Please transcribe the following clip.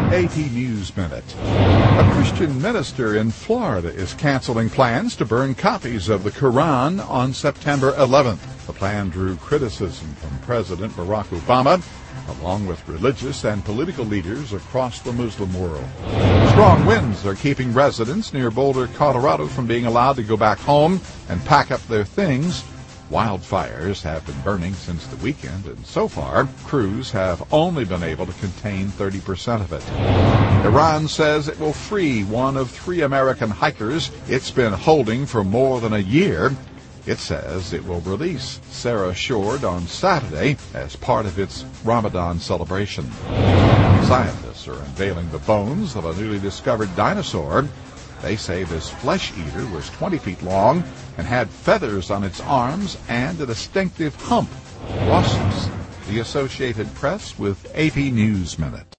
AP News Minute. A Christian minister in Florida is canceling plans to burn copies of the Quran on September 11th. The plan drew criticism from President Barack Obama, along with religious and political leaders across the Muslim world. Strong winds are keeping residents near Boulder, Colorado from being allowed to go back home and pack up their things. Wildfires have been burning since the weekend, and so far, crews have only been able to contain 30% of it. Iran says it will free one of 3 American hikers it's been holding for more than a year. It says it will release Sarah Shord on Saturday as part of its Ramadan celebration. Scientists are unveiling the bones of a newly discovered dinosaur. They say this flesh eater was 20 feet long and had feathers on its arms and a distinctive hump. Ross, the Associated Press with AP News Minute.